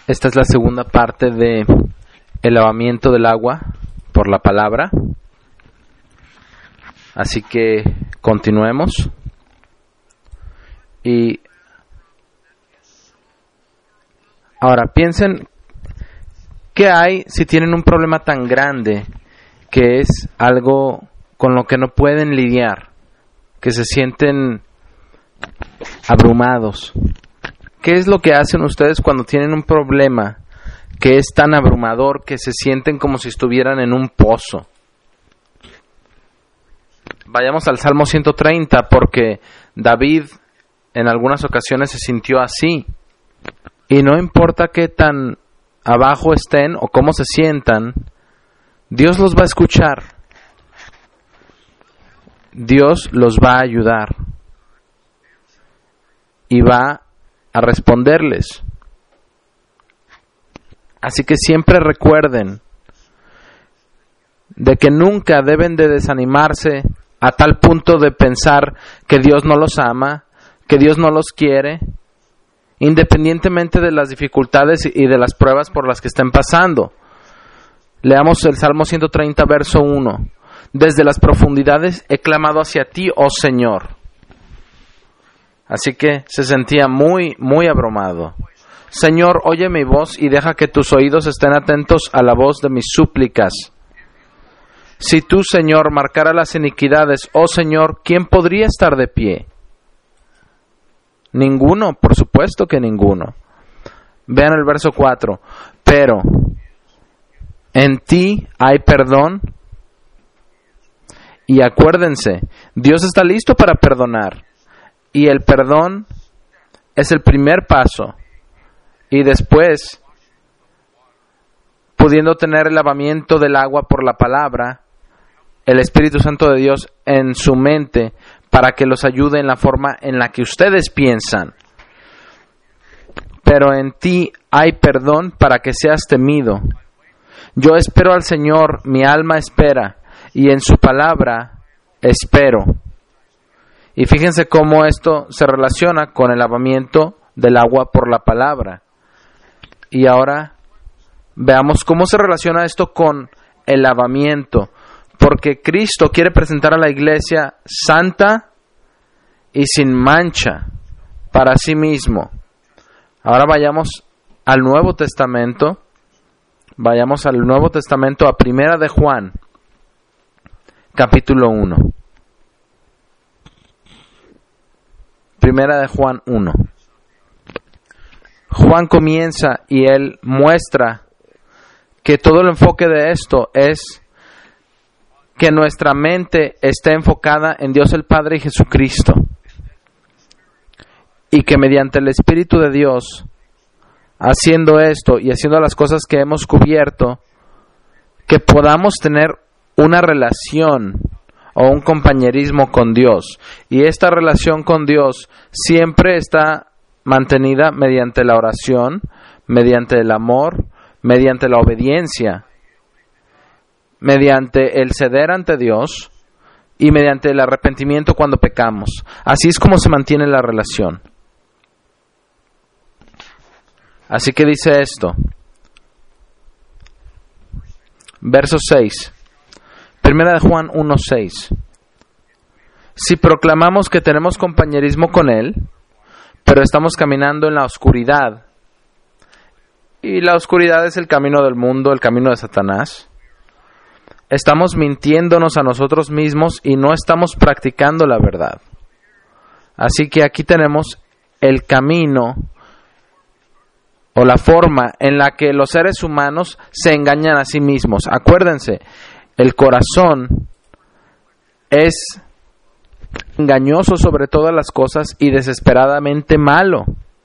Esta es la segunda parte de el lavamiento del agua por la palabra. Así que continuemos. Y ahora piensen, ¿qué hay si tienen un problema tan grande que es algo con lo que no pueden lidiar, que se sienten abrumados? ¿Qué es lo que hacen ustedes cuando tienen un problema que es tan abrumador que se sienten como si estuvieran en un pozo? Vayamos al Salmo 130, porque David en algunas ocasiones se sintió así. Y no importa qué tan abajo estén o cómo se sientan, Dios los va a escuchar. Dios los va a ayudar. Y va a responderles. Así que siempre recuerden de que nunca deben de desanimarse a tal punto de pensar que Dios no los ama, que Dios no los quiere, independientemente de las dificultades y de las pruebas por las que estén pasando. Leamos el Salmo 130, verso 1. Desde las profundidades he clamado hacia ti, oh Señor. Así que se sentía muy, muy abrumado. Señor, oye mi voz y deja que tus oídos estén atentos a la voz de mis súplicas. Si tú, Señor, marcara las iniquidades, oh Señor, ¿quién podría estar de pie? Ninguno, por supuesto que ninguno. Vean el verso 4. Pero en ti hay perdón. Y acuérdense, Dios está listo para perdonar. Y el perdón es el primer paso. Y después, pudiendo tener el lavamiento del agua por la palabra, el Espíritu Santo de Dios en su mente para que los ayude en la forma en la que ustedes piensan. Pero en ti hay perdón para que seas temido. Yo espero al Señor, mi alma espera, y en su palabra espero. Y fíjense cómo esto se relaciona con el lavamiento del agua por la palabra. Y ahora veamos cómo se relaciona esto con el lavamiento. Porque Cristo quiere presentar a la iglesia santa y sin mancha para sí mismo. Ahora vayamos al Nuevo Testamento. Vayamos al Nuevo Testamento, a Primera de Juan, capítulo 1. Primera de Juan 1. Juan comienza y él muestra que todo el enfoque de esto es que nuestra mente esté enfocada en Dios el Padre y Jesucristo. Y que mediante el Espíritu de Dios, haciendo esto y haciendo las cosas que hemos cubierto, que podamos tener una relación o un compañerismo con Dios. Y esta relación con Dios siempre está mantenida mediante la oración, mediante el amor, mediante la obediencia, mediante el ceder ante Dios y mediante el arrepentimiento cuando pecamos. Así es como se mantiene la relación. Así que dice esto. Verso 6. Primera de Juan 1:6. Si proclamamos que tenemos compañerismo con Él, pero estamos caminando en la oscuridad, y la oscuridad es el camino del mundo, el camino de Satanás, estamos mintiéndonos a nosotros mismos y no estamos practicando la verdad. Así que aquí tenemos el camino o la forma en la que los seres humanos se engañan a sí mismos. Acuérdense, el corazón es engañoso sobre todas las cosas y desesperadamente malo.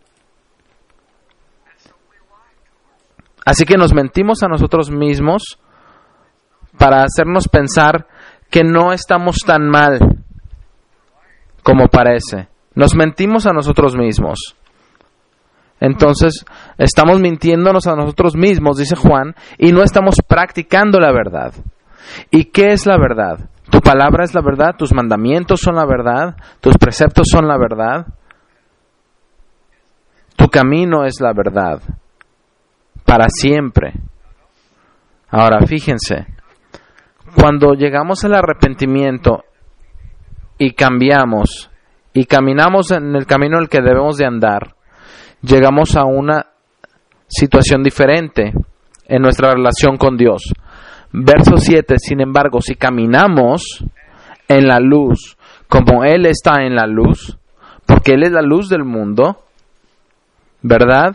Así que nos mentimos a nosotros mismos para hacernos pensar que no estamos tan mal como parece. Nos mentimos a nosotros mismos. Entonces, estamos mintiéndonos a nosotros mismos, dice Juan, y no estamos practicando la verdad. ¿Y qué es la verdad? Tu palabra es la verdad, tus mandamientos son la verdad, tus preceptos son la verdad, tu camino es la verdad. para siempre. Ahora, fíjense, cuando llegamos al arrepentimiento y cambiamos y caminamos en el camino en el que debemos de andar, llegamos a una situación diferente en nuestra relación con Dios. Verso 7, sin embargo, si caminamos en la luz, como Él está en la luz, porque Él es la luz del mundo, ¿verdad?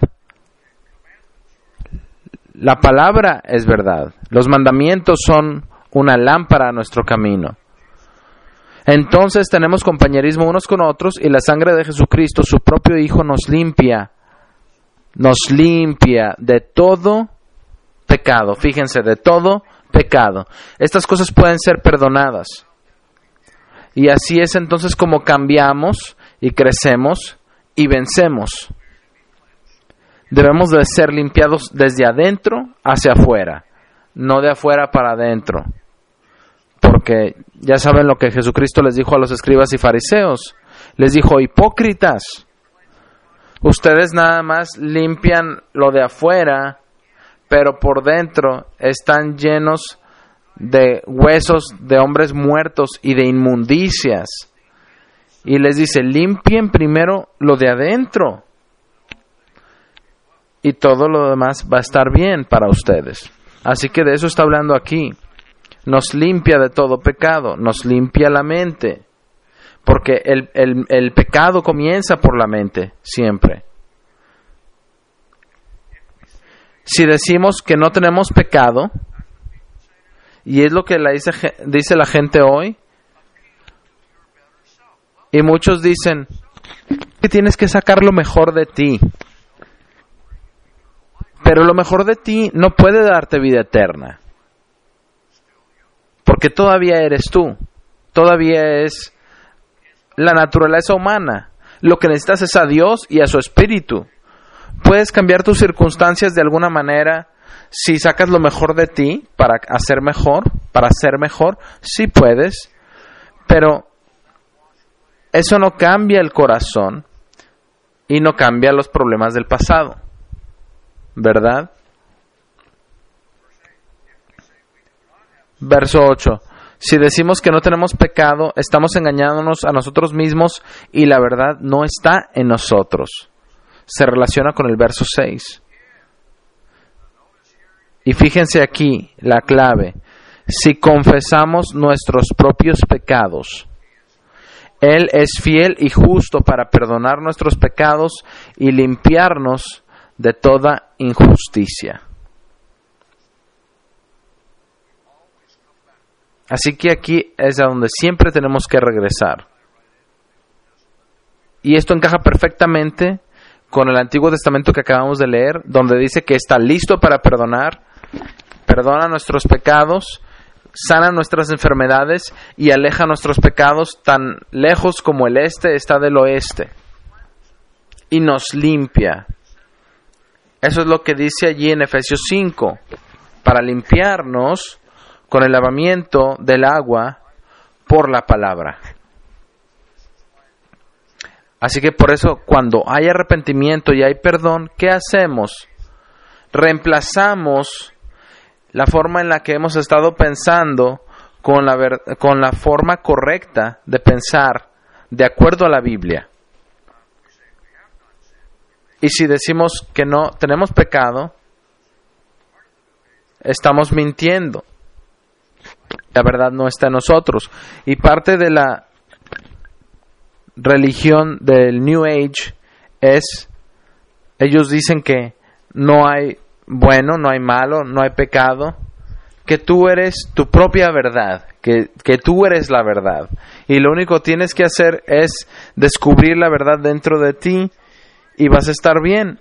La palabra es verdad. Los mandamientos son una lámpara a nuestro camino. Entonces tenemos compañerismo unos con otros y la sangre de Jesucristo, su propio Hijo, nos limpia de todo pecado. Fíjense, de todo pecado. Estas cosas pueden ser perdonadas. Y así es entonces como cambiamos y crecemos y vencemos. Debemos de ser limpiados desde adentro hacia afuera, no de afuera para adentro. Porque ya saben lo que Jesucristo les dijo a los escribas y fariseos. Les dijo, hipócritas, ustedes nada más limpian lo de afuera, pero por dentro están llenos de huesos de hombres muertos y de inmundicias. Y les dice, limpien primero lo de adentro. Y todo lo demás va a estar bien para ustedes. Así que de eso está hablando aquí. Nos limpia de todo pecado, nos limpia la mente. Porque el pecado comienza por la mente, siempre. Si decimos que no tenemos pecado, y es lo que dice la gente hoy, y muchos dicen que tienes que sacar lo mejor de ti. Pero lo mejor de ti no puede darte vida eterna. Porque todavía eres tú. Todavía es la naturaleza humana. Lo que necesitas es a Dios y a su Espíritu. Puedes cambiar tus circunstancias de alguna manera si sacas lo mejor de ti para ser mejor. Sí puedes. Pero eso no cambia el corazón y no cambia los problemas del pasado. ¿Verdad? Verso 8. Si decimos que no tenemos pecado, estamos engañándonos a nosotros mismos y la verdad no está en nosotros. Se relaciona con el verso 6. Y fíjense aquí la clave. Si confesamos nuestros propios pecados, Él es fiel y justo para perdonar nuestros pecados y limpiarnos de toda injusticia. Así que aquí es a donde siempre tenemos que regresar. Y esto encaja perfectamente con el Antiguo Testamento que acabamos de leer, donde dice que está listo para perdonar, perdona nuestros pecados, sana nuestras enfermedades y aleja nuestros pecados tan lejos como el este está del oeste. Y nos limpia. Eso es lo que dice allí en Efesios 5, para limpiarnos con el lavamiento del agua por la palabra. Así que por eso, cuando hay arrepentimiento y hay perdón, ¿qué hacemos? Reemplazamos la forma en la que hemos estado pensando con la forma correcta de pensar de acuerdo a la Biblia. Y si decimos que no tenemos pecado, estamos mintiendo. La verdad no está en nosotros. Y parte de la religión del New Age es, ellos dicen que no hay bueno, no hay malo, no hay pecado, que tú eres tu propia verdad, que tú eres la verdad. Y lo único que tienes que hacer es descubrir la verdad dentro de ti y vas a estar bien.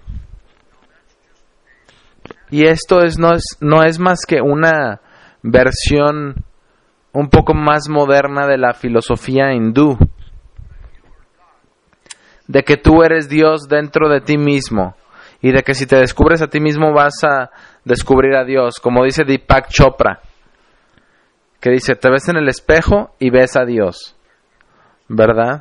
Y esto no es más que una versión un poco más moderna de la filosofía hindú, de que tú eres Dios dentro de ti mismo y de que si te descubres a ti mismo vas a descubrir a Dios, como dice Deepak Chopra, que dice, te ves en el espejo y ves a Dios, ¿verdad?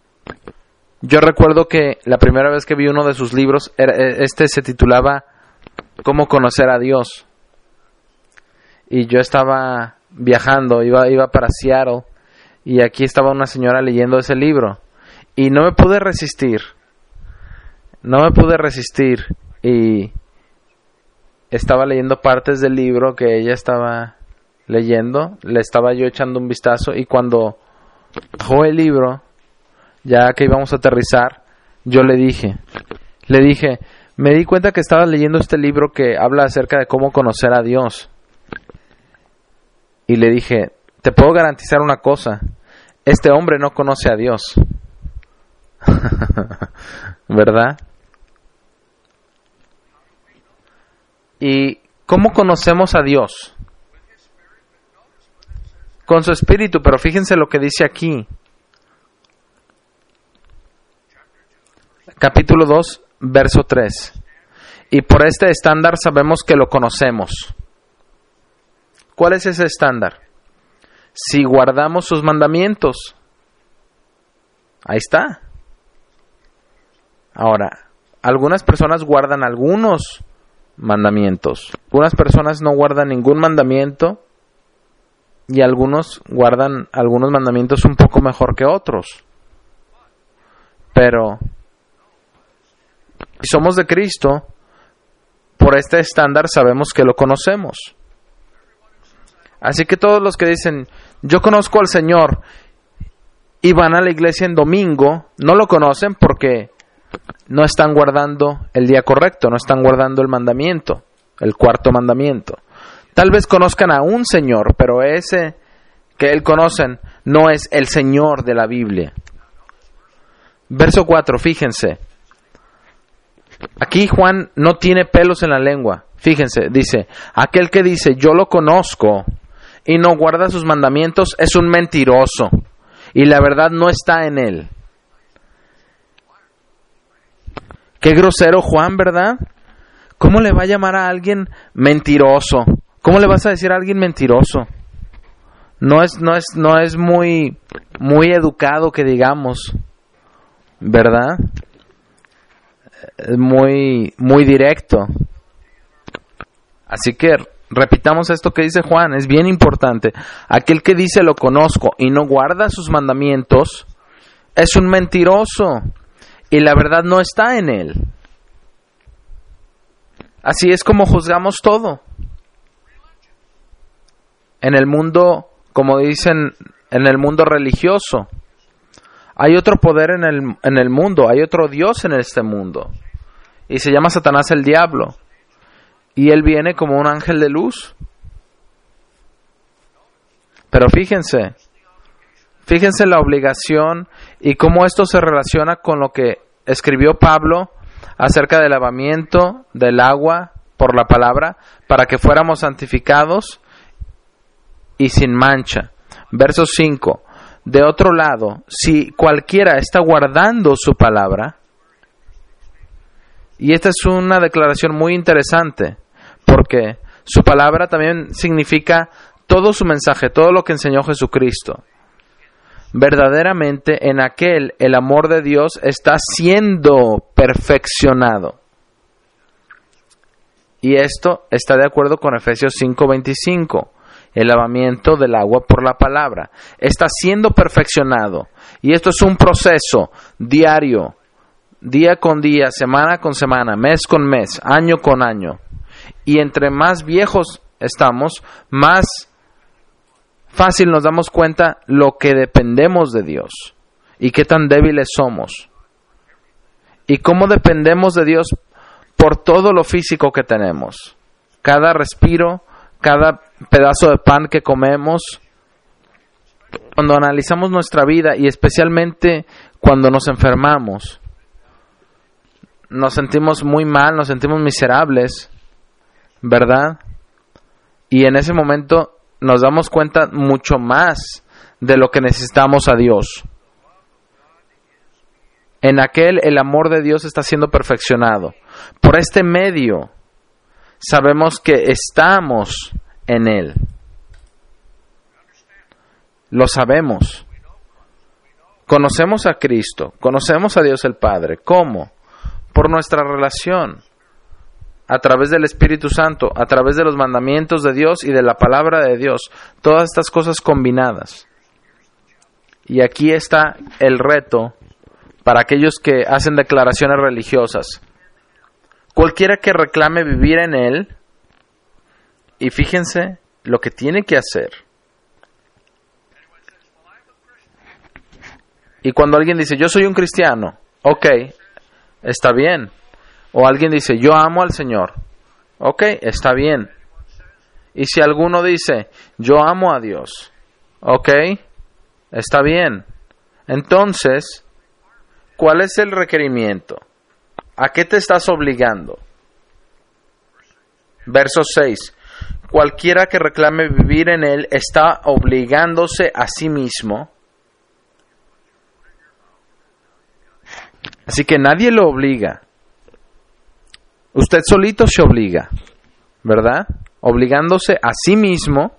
Yo recuerdo que la primera vez que vi uno de sus libros, se titulaba cómo conocer a Dios. Y yo estaba viajando, iba para Seattle, y aquí estaba una señora leyendo ese libro. Y no me pude resistir. Y estaba leyendo partes del libro que ella estaba leyendo. Le estaba yo echando un vistazo, y cuando bajó el libro, ya que íbamos a aterrizar, yo le dije, me di cuenta que estaba leyendo este libro que habla acerca de cómo conocer a Dios. Y le dije, te puedo garantizar una cosa, este hombre no conoce a Dios. ¿Verdad? ¿Y cómo conocemos a Dios? Con su espíritu, pero fíjense lo que dice aquí. Capítulo 2, verso 3. Y por este estándar sabemos que lo conocemos. ¿Cuál es ese estándar? Si guardamos sus mandamientos. Ahí está. Ahora, algunas personas guardan algunos mandamientos. Algunas personas no guardan ningún mandamiento. Y algunos guardan algunos mandamientos un poco mejor que otros. Pero si somos de Cristo, por este estándar sabemos que lo conocemos. Así que todos los que dicen, yo conozco al Señor, y van a la iglesia en domingo, no lo conocen porque no están guardando el día correcto, no están guardando el mandamiento, el cuarto mandamiento. Tal vez conozcan a un Señor, pero ese que él conocen no es el Señor de la Biblia. Verso 4, fíjense. Aquí Juan no tiene pelos en la lengua. Fíjense, dice, aquel que dice, yo lo conozco, y no guarda sus mandamientos, es un mentiroso, y la verdad no está en él. Qué grosero Juan, ¿verdad? ¿Cómo le va a llamar a alguien mentiroso? ¿Cómo le vas a decir a alguien mentiroso? No es muy educado que digamos, ¿verdad? Es muy directo. Así que repitamos esto que dice Juan, es bien importante. Aquel que dice lo conozco y no guarda sus mandamientos es un mentiroso, y la verdad no está en él. Así es como juzgamos todo. En el mundo, como dicen, en el mundo religioso, hay otro poder en el mundo, hay otro Dios en este mundo, y se llama Satanás, el diablo, y él viene como un ángel de luz. Pero fíjense la obligación y cómo esto se relaciona con lo que escribió Pablo acerca del lavamiento del agua por la palabra, para que fuéramos santificados y sin mancha. Verso 5. De otro lado, si cualquiera está guardando su palabra, y esta es una declaración muy interesante, porque su palabra también significa todo su mensaje, todo lo que enseñó Jesucristo. Verdaderamente en aquel el amor de Dios está siendo perfeccionado. Y esto está de acuerdo con Efesios 5:25. El lavamiento del agua por la palabra está siendo perfeccionado. Y esto es un proceso diario, día con día, semana con semana, mes con mes, año con año. Y entre más viejos estamos, más fácil nos damos cuenta lo que dependemos de Dios y qué tan débiles somos. Y cómo dependemos de Dios por todo lo físico que tenemos. Cada respiro, cada pedazo de pan que comemos. Cuando analizamos nuestra vida y especialmente cuando nos enfermamos, nos sentimos muy mal, nos sentimos miserables, ¿verdad? Y en ese momento nos damos cuenta mucho más de lo que necesitamos a Dios. En aquel el amor de Dios está siendo perfeccionado. Por este medio sabemos que estamos en Él. Lo sabemos. Conocemos a Cristo, conocemos a Dios el Padre. ¿Cómo? Por nuestra relación. a través del Espíritu Santo, a través de los mandamientos de Dios y de la palabra de Dios. Todas estas cosas combinadas. Y aquí está el reto para aquellos que hacen declaraciones religiosas. Cualquiera que reclame vivir en Él, y fíjense lo que tiene que hacer. Y cuando alguien dice, yo soy un cristiano, ok, está bien. O alguien dice, yo amo al Señor, ok, está bien. Y si alguno dice, yo amo a Dios, ok, está bien. Entonces, ¿cuál es el requerimiento? ¿A qué te estás obligando? Verso 6. Cualquiera que reclame vivir en Él está obligándose a sí mismo. Así que nadie lo obliga. Usted solito se obliga, ¿verdad? Obligándose a sí mismo.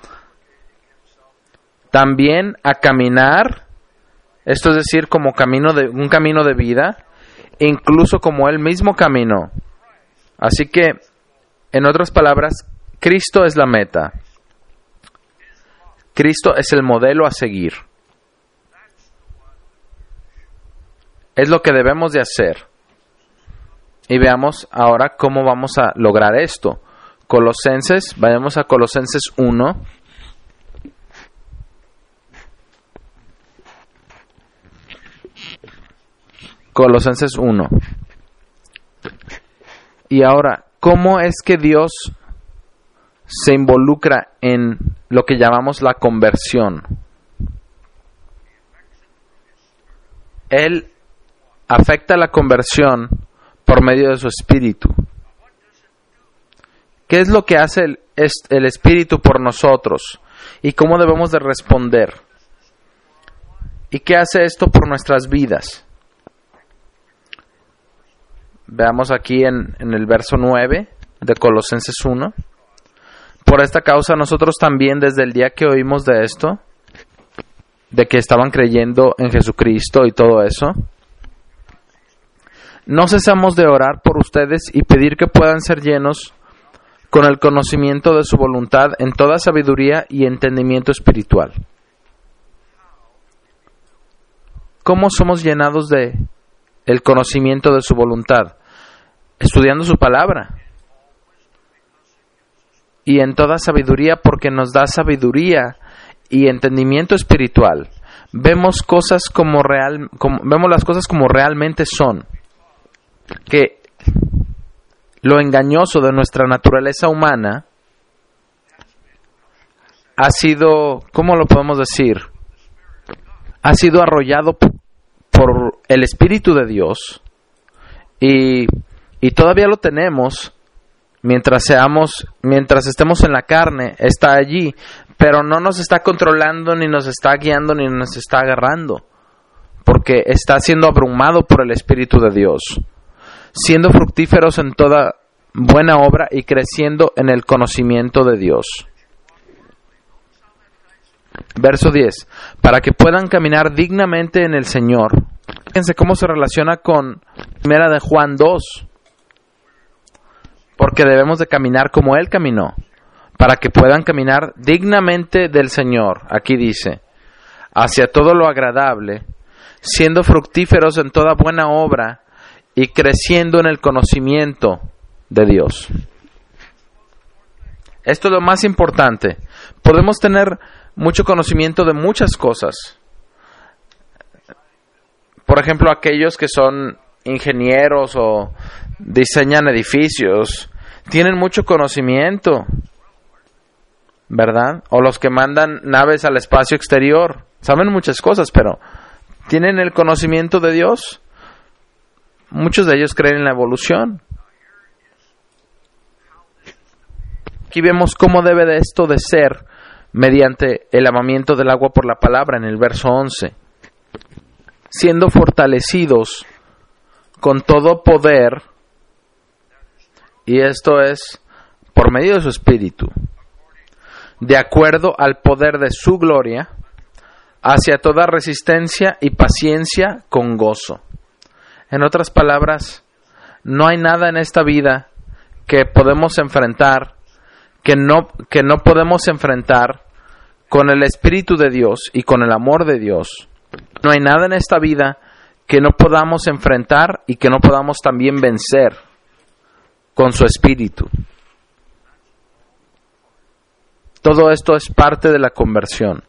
También a caminar, esto es decir, como un camino de vida, incluso como Él mismo caminó. Así que, en otras palabras, Cristo es la meta. Cristo es el modelo a seguir. Es lo que debemos de hacer. Y veamos ahora cómo vamos a lograr esto. Vayamos a Colosenses 1. Colosenses 1. Y ahora, ¿cómo es que Dios se involucra en lo que llamamos la conversión? Él afecta la conversión por medio de su Espíritu. ¿Qué es lo que hace el Espíritu por nosotros? ¿Y cómo debemos de responder? ¿Y qué hace esto por nuestras vidas? Veamos aquí en el verso 9 de Colosenses 1. Por esta causa nosotros también desde el día que oímos de esto, de que estaban creyendo en Jesucristo y todo eso, no cesamos de orar por ustedes y pedir que puedan ser llenos con el conocimiento de su voluntad en toda sabiduría y entendimiento espiritual. ¿Cómo somos llenados de el conocimiento de su voluntad? Estudiando su palabra. Y en toda sabiduría, porque nos da sabiduría y entendimiento espiritual. Vemos las cosas como realmente son. Que lo engañoso de nuestra naturaleza humana ha sido, ¿cómo lo podemos decir? Ha sido arrollado por el Espíritu de Dios y todavía lo tenemos mientras estemos en la carne, está allí, pero no nos está controlando, ni nos está guiando, ni nos está agarrando, porque está siendo abrumado por el Espíritu de Dios, siendo fructíferos en toda buena obra y creciendo en el conocimiento de Dios. Verso 10. Para que puedan caminar dignamente en el Señor. Fíjense cómo se relaciona con 1 de Juan 2. Porque debemos de caminar como Él caminó. Para que puedan caminar dignamente del Señor. Aquí dice, hacia todo lo agradable, siendo fructíferos en toda buena obra y creciendo en el conocimiento de Dios. Esto es lo más importante. Podemos tener mucho conocimiento de muchas cosas. Por ejemplo, aquellos que son ingenieros o diseñan edificios, tienen mucho conocimiento, ¿verdad? O los que mandan naves al espacio exterior, saben muchas cosas, pero ¿tienen el conocimiento de Dios? Muchos de ellos creen en la evolución. Aquí vemos cómo debe de esto de ser mediante el lavamiento del agua por la palabra en el verso 11. Siendo fortalecidos con todo poder, y esto es por medio de su Espíritu, de acuerdo al poder de su gloria, hacia toda resistencia y paciencia con gozo. En otras palabras, no hay nada en esta vida que podemos enfrentar, que no podemos enfrentar con el Espíritu de Dios y con el amor de Dios. No hay nada en esta vida que no podamos enfrentar y que no podamos también vencer con su Espíritu. Todo esto es parte de la conversión.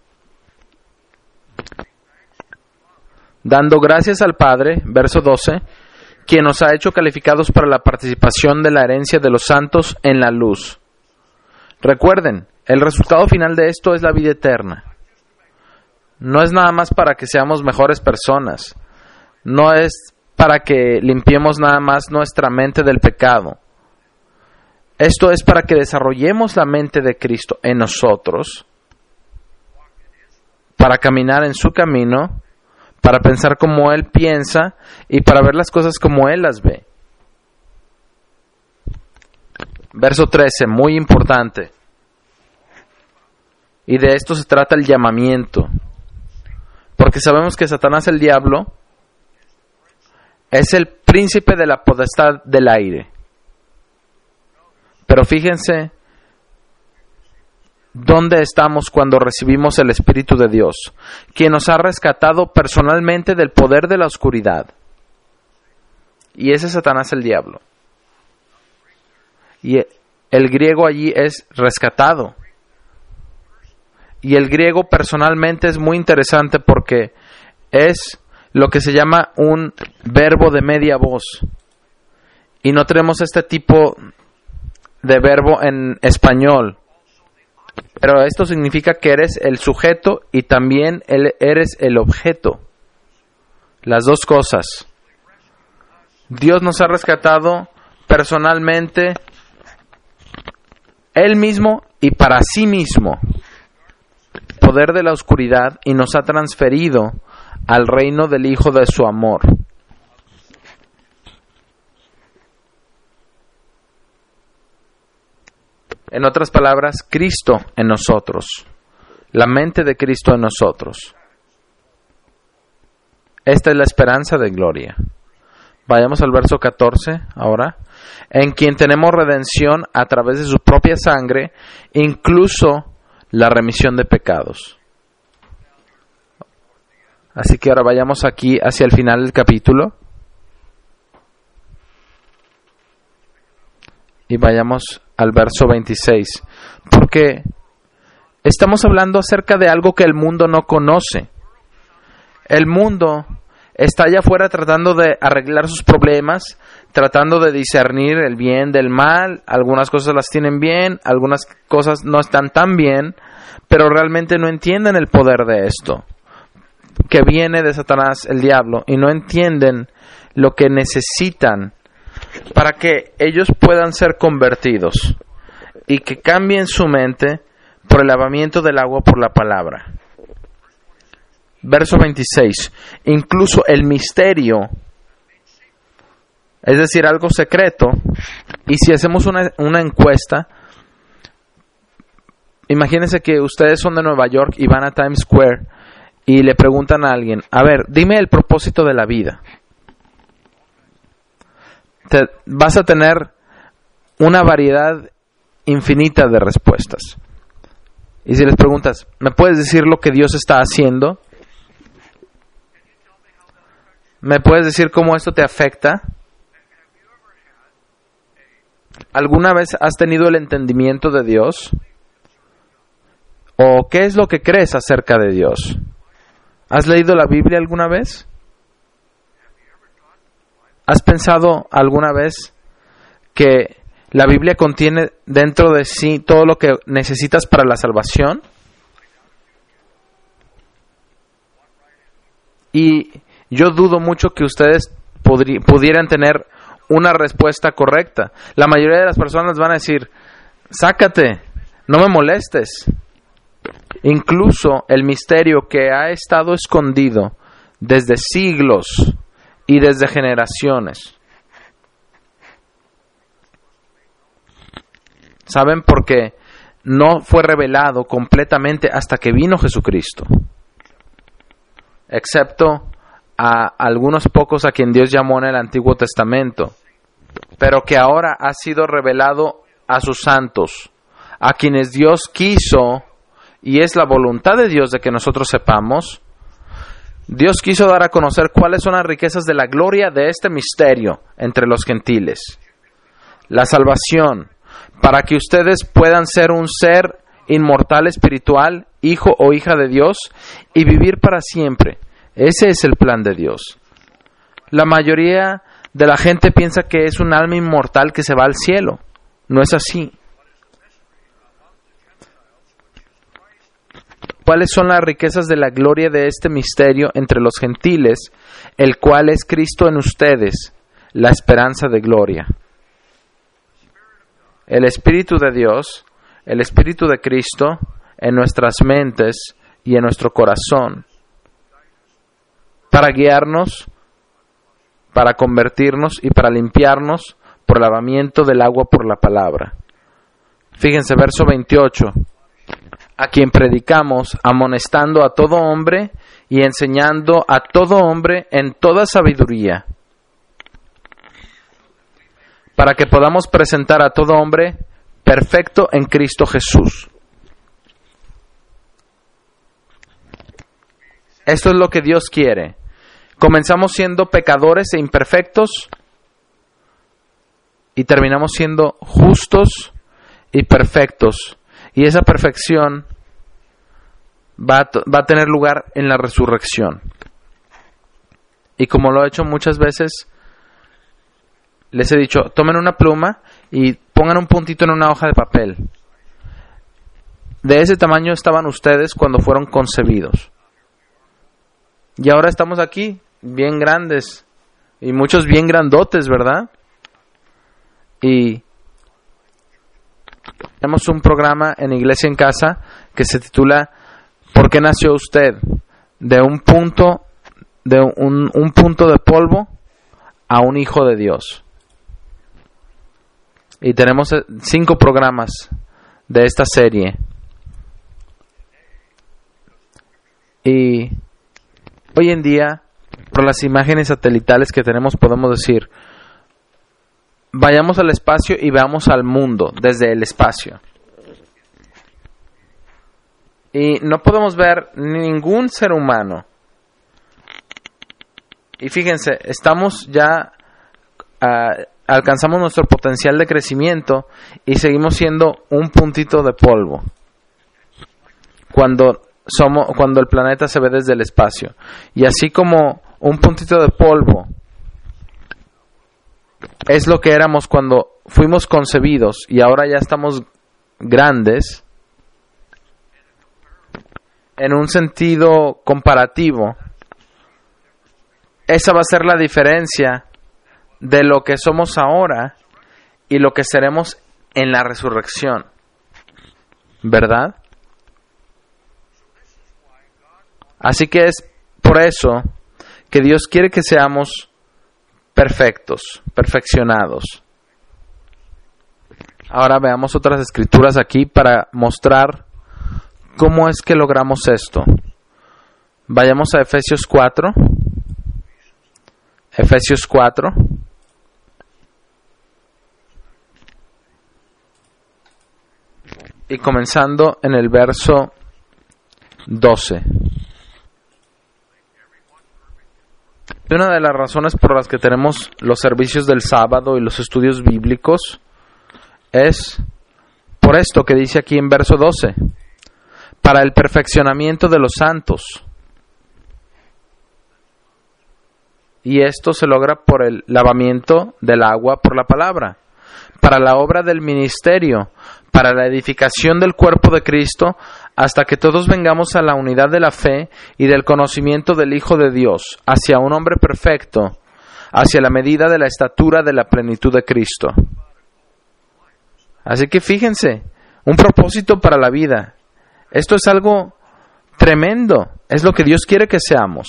Dando gracias al Padre, verso 12, quien nos ha hecho calificados para la participación de la herencia de los santos en la luz. Recuerden, el resultado final de esto es la vida eterna. No es nada más para que seamos mejores personas. No es para que limpiemos nada más nuestra mente del pecado. Esto es para que desarrollemos la mente de Cristo en nosotros, para caminar en su camino, para pensar como Él piensa y para ver las cosas como Él las ve. Verso 13, muy importante. Y de esto se trata el llamamiento. Porque sabemos que Satanás, el diablo, es el príncipe de la potestad del aire. Pero fíjense dónde estamos cuando recibimos el Espíritu de Dios, quien nos ha rescatado personalmente del poder de la oscuridad. Y ese es Satanás, el diablo. Y el griego allí es rescatado. Y el griego personalmente es muy interesante porque es lo que se llama un verbo de media voz. Y no tenemos este tipo de verbo en español. Pero esto significa que eres el sujeto y también eres el objeto. Las dos cosas. Dios nos ha rescatado personalmente, Él mismo y para sí mismo, poder de la oscuridad, y nos ha transferido al reino del Hijo de su amor. En otras palabras, Cristo en nosotros, la mente de Cristo en nosotros. Esta es la esperanza de gloria. Vayamos al verso 14 ahora. En quien tenemos redención a través de su propia sangre, incluso la remisión de pecados. Así que ahora vayamos aquí hacia el final del capítulo. Y vayamos al verso 26. Porque estamos hablando acerca de algo que el mundo no conoce. El mundo está allá afuera tratando de arreglar sus problemas, tratando de discernir el bien del mal. Algunas cosas las tienen bien, algunas cosas no están tan bien, pero realmente no entienden el poder de esto, que viene de Satanás, el diablo, y no entienden lo que necesitan para que ellos puedan ser convertidos y que cambien su mente por el lavamiento del agua por la palabra. Verso 26. Incluso el misterio, es decir, algo secreto, y si hacemos una encuesta, imagínense que ustedes son de Nueva York y van a Times Square y le preguntan a alguien, a ver, dime el propósito de la vida. Vas a tener una variedad infinita de respuestas. Y si les preguntas, ¿me puedes decir lo que Dios está haciendo? ¿Me puedes decir cómo esto te afecta? ¿Alguna vez has tenido el entendimiento de Dios? ¿O qué es lo que crees acerca de Dios? ¿Has leído la Biblia alguna vez? ¿Has pensado alguna vez que la Biblia contiene dentro de sí todo lo que necesitas para la salvación? Y yo dudo mucho que ustedes pudieran tener una respuesta correcta. La mayoría de las personas van a decir, sácate, no me molestes. Incluso el misterio que ha estado escondido desde siglos y desde generaciones. ¿Saben? Porque no fue revelado completamente hasta que vino Jesucristo. Excepto a algunos pocos a quien Dios llamó en el Antiguo Testamento. pero que ahora ha sido revelado a sus santos, a quienes Dios quiso, y es la voluntad de Dios de que nosotros sepamos. Dios quiso dar a conocer cuáles son las riquezas de la gloria de este misterio entre los gentiles. La salvación, para que ustedes puedan ser un ser inmortal espiritual, hijo o hija de Dios, y vivir para siempre. Ese es el plan de Dios. La mayoría de la gente piensa que es un alma inmortal que se va al cielo. No es así. ¿Cuáles son las riquezas de la gloria de este misterio entre los gentiles, el cual es Cristo en ustedes, la esperanza de gloria? El Espíritu de Dios, el Espíritu de Cristo, en nuestras mentes y en nuestro corazón, para guiarnos, para convertirnos y para limpiarnos por el lavamiento del agua por la palabra. Fíjense, verso 28. A quien predicamos, amonestando a todo hombre y enseñando a todo hombre en toda sabiduría, para que podamos presentar a todo hombre perfecto en Cristo Jesús. Esto es lo que Dios quiere. Comenzamos siendo pecadores e imperfectos y terminamos siendo justos y perfectos. Y esa perfección va a tener lugar en la resurrección. Y como lo he hecho muchas veces, les he dicho, tomen una pluma y pongan un puntito en una hoja de papel. De ese tamaño estaban ustedes cuando fueron concebidos. Y ahora estamos aquí, bien grandes, y muchos bien grandotes, ¿verdad? Y tenemos un programa en Iglesia en Casa que se titula ¿Por qué nació usted? De un punto de polvo a un hijo de Dios. Y tenemos 5 programas de esta serie. Y hoy en día, por las imágenes satelitales que tenemos, podemos decir, vayamos al espacio y veamos al mundo desde el espacio. Y no podemos ver ningún ser humano. Y fíjense, estamos ya, alcanzamos nuestro potencial de crecimiento y seguimos siendo un puntito de polvo. Cuando el planeta se ve desde el espacio. Y así como un puntito de polvo es lo que éramos cuando fuimos concebidos y ahora ya estamos grandes, en un sentido comparativo, esa va a ser la diferencia de lo que somos ahora y lo que seremos en la resurrección, ¿verdad? Así que es por eso que Dios quiere que seamos perfectos, perfeccionados. Ahora veamos otras escrituras aquí para mostrar cómo es que logramos esto. Vayamos a Efesios 4. Efesios 4. Y comenzando en el verso 12. Y una de las razones por las que tenemos los servicios del sábado y los estudios bíblicos es por esto que dice aquí en verso 12, para el perfeccionamiento de los santos. Y esto se logra por el lavamiento del agua por la palabra, para la obra del ministerio, para la edificación del cuerpo de Cristo, hasta que todos vengamos a la unidad de la fe y del conocimiento del Hijo de Dios, hacia un hombre perfecto, hacia la medida de la estatura de la plenitud de Cristo. Así que fíjense, un propósito para la vida. Esto es algo tremendo, es lo que Dios quiere que seamos.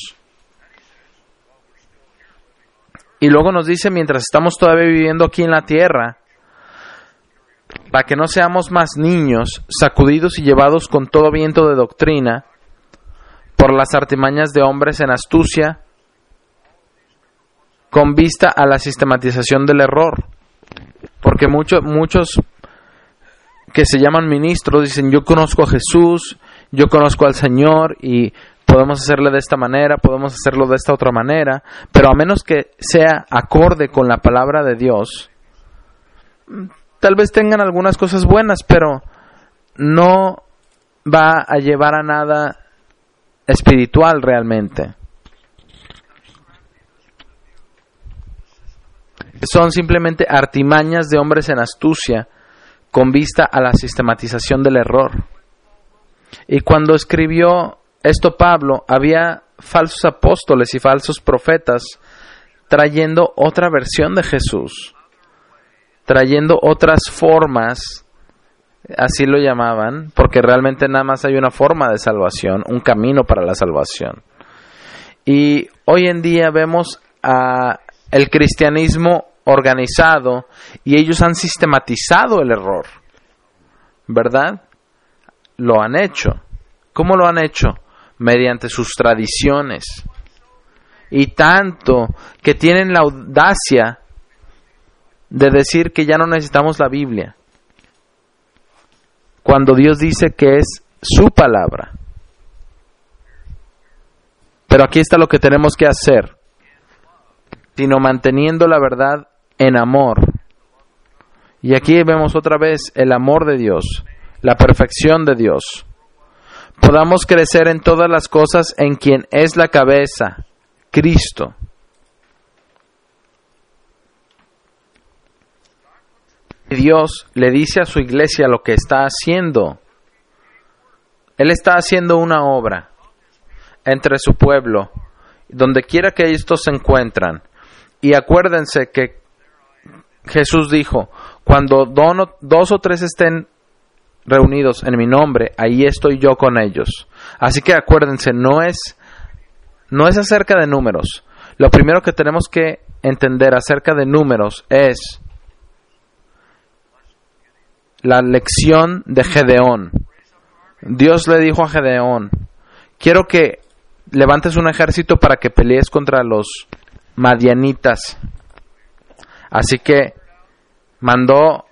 Y luego nos dice, mientras estamos todavía viviendo aquí en la tierra, para que no seamos más niños, sacudidos y llevados con todo viento de doctrina, por las artimañas de hombres en astucia, con vista a la sistematización del error. Porque muchos que se llaman ministros dicen, yo conozco a Jesús, yo conozco al Señor y podemos hacerle de esta manera, podemos hacerlo de esta otra manera, pero a menos que sea acorde con la palabra de Dios, tal vez tengan algunas cosas buenas, pero no va a llevar a nada espiritual realmente. Son simplemente artimañas de hombres en astucia con vista a la sistematización del error. Y cuando escribió esto Pablo, había falsos apóstoles y falsos profetas trayendo otra versión de Jesús, trayendo otras formas, así lo llamaban, porque realmente nada más hay una forma de salvación, un camino para la salvación. Y hoy en día vemos a el cristianismo organizado y ellos han sistematizado el error, ¿verdad? Lo han hecho. ¿Cómo lo han hecho? Mediante sus tradiciones. Y tanto que tienen la audacia de decir que ya no necesitamos la Biblia, cuando Dios dice que es su palabra. Pero aquí está lo que tenemos que hacer, sino manteniendo la verdad en amor. Y aquí vemos otra vez el amor de Dios, la perfección de Dios. Podamos crecer en todas las cosas en quien es la cabeza, Cristo. Dios le dice a su iglesia lo que está haciendo. Él está haciendo una obra entre su pueblo, donde quiera que estos se encuentran. Y acuérdense que Jesús dijo, cuando dos o tres estén reunidos en mi nombre, ahí estoy yo con ellos. Así que acuérdense, no es acerca de números. Lo primero que tenemos que entender acerca de números es la lección de Gedeón. Dios le dijo a Gedeón, quiero que levantes un ejército para que pelees contra los madianitas. Así que mandó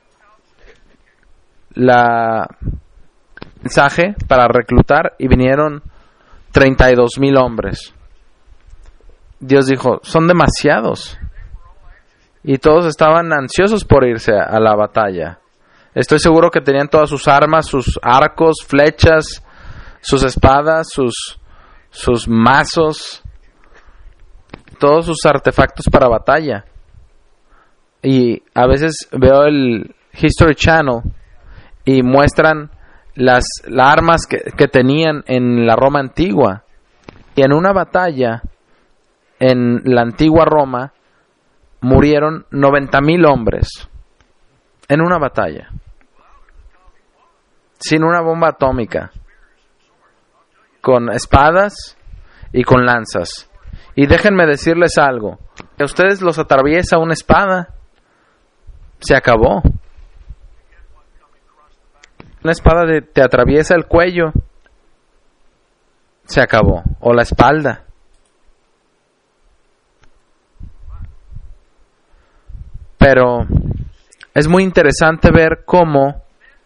la mensaje para reclutar y vinieron 32,000 hombres. Dios dijo, son demasiados. Y todos estaban ansiosos por irse a la batalla. Estoy seguro que tenían todas sus armas, sus arcos, flechas, sus espadas, sus mazos, todos sus artefactos para batalla. Y a veces veo el History Channel y muestran las armas que tenían en la Roma antigua. Y en una batalla en la antigua Roma murieron 90,000 hombres. En una batalla. Sin una bomba atómica. Con espadas y con lanzas. Y déjenme decirles algo. Si a ustedes los atraviesa una espada, se acabó. Una espada te atraviesa el cuello, se acabó. O la espalda. Pero es muy interesante ver cómo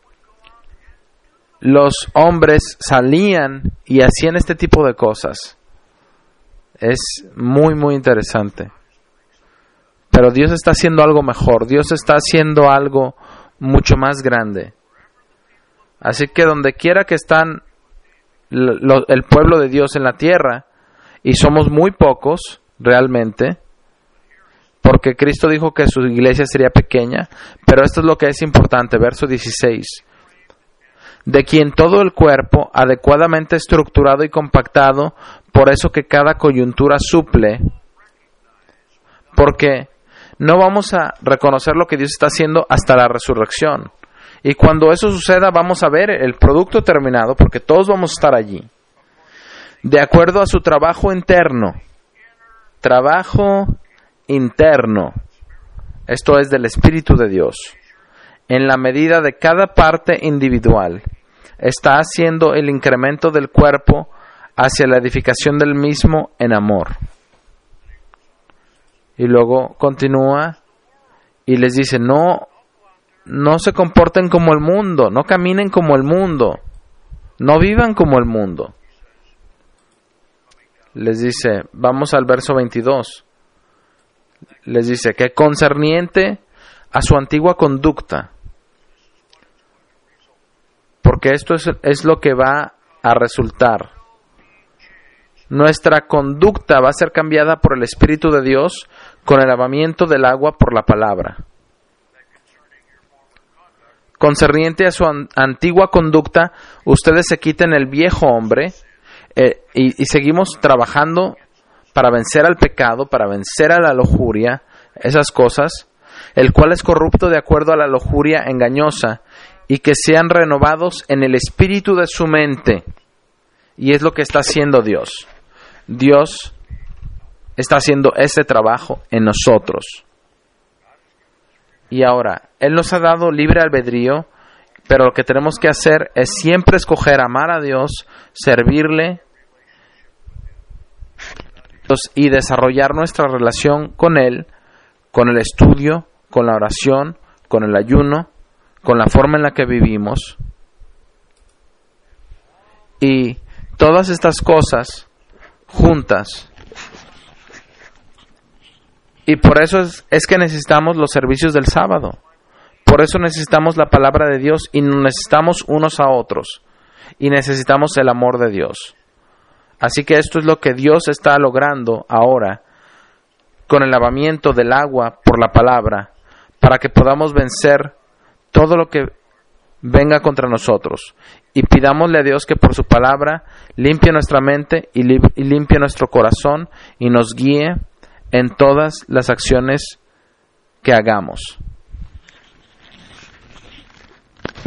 los hombres salían y hacían este tipo de cosas. Es muy, muy interesante. Pero Dios está haciendo algo mejor. Dios está haciendo algo mucho más grande. Así que donde quiera que están el pueblo de Dios en la tierra, y somos muy pocos realmente, porque Cristo dijo que su iglesia sería pequeña, pero esto es lo que es importante, verso 16. De quien todo el cuerpo, adecuadamente estructurado y compactado, por eso que cada coyuntura suple, porque no vamos a reconocer lo que Dios está haciendo hasta la resurrección. Y cuando eso suceda, vamos a ver el producto terminado, porque todos vamos a estar allí. De acuerdo a su trabajo interno. Trabajo interno. Esto es del Espíritu de Dios. En la medida de cada parte individual. Está haciendo el incremento del cuerpo hacia la edificación del mismo en amor. Y luego continúa y les dice, no no se comporten como el mundo, no caminen como el mundo, no vivan como el mundo. Les dice, vamos al verso 22. Les dice que concerniente a su antigua conducta, porque esto es lo que va a resultar. Nuestra conducta va a ser cambiada por el Espíritu de Dios con el lavamiento del agua por la palabra. Concerniente a su antigua conducta, ustedes se quiten el viejo hombre y seguimos trabajando para vencer al pecado, para vencer a la lujuria, esas cosas, el cual es corrupto de acuerdo a la lujuria engañosa, y que sean renovados en el espíritu de su mente. Y es lo que está haciendo Dios. Dios está haciendo ese trabajo en nosotros. Y ahora, Él nos ha dado libre albedrío, pero lo que tenemos que hacer es siempre escoger amar a Dios, servirle y desarrollar nuestra relación con Él, con el estudio, con la oración, con el ayuno, con la forma en la que vivimos. Y todas estas cosas juntas. Y por eso es que necesitamos los servicios del sábado. Por eso necesitamos la palabra de Dios y nos necesitamos unos a otros. Y necesitamos el amor de Dios. Así que esto es lo que Dios está logrando ahora con el lavamiento del agua por la palabra, para que podamos vencer todo lo que venga contra nosotros. Y pidámosle a Dios que por su palabra limpie nuestra mente y limpie nuestro corazón y nos guíe en todas las acciones que hagamos.